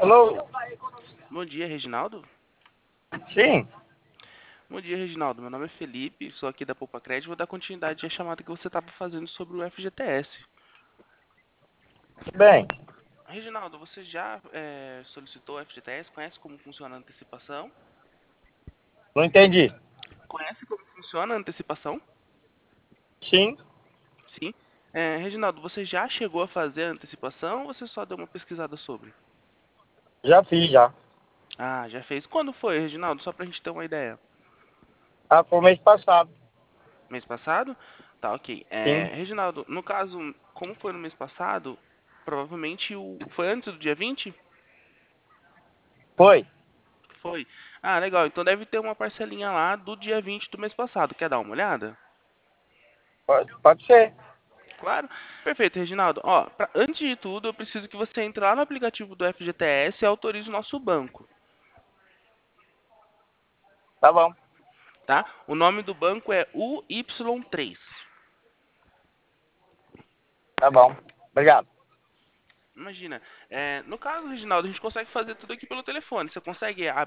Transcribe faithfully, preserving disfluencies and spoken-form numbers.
Alô? Bom dia, Reginaldo. Sim, Bom dia, Reginaldo. Meu nome é Felipe, sou aqui da Poupa Crédito. Vou dar continuidade à chamada que você estava fazendo sobre o F G T S. bem, Reginaldo, você já é, solicitou o F G T S? Conhece como funciona a antecipação? não entendi. Conhece como funciona a antecipação? Sim, Sim. É, Reginaldo, você já chegou a fazer a antecipação ou você só deu uma pesquisada sobre? já fiz já. Ah, já fez. Quando foi, Reginaldo? Só pra gente ter uma ideia. Ah, foi mês passado. Mês passado? Tá, ok. É, Sim, Reginaldo, no caso, como foi no mês passado, provavelmente o... foi antes do dia vinte? foi. Foi. Ah, legal. Então deve ter uma parcelinha lá do dia vinte do mês passado. Quer dar uma olhada? Pode, pode ser. Claro. Perfeito, Reginaldo. Ó, pra- antes de tudo, eu preciso que você entre lá no aplicativo do F G T S e autorize o nosso banco, Tá bom, tá? O nome do banco é U Y três. tá bom. Obrigado. Imagina, é, no caso, Reginaldo, a gente consegue fazer tudo aqui pelo telefone. Você consegue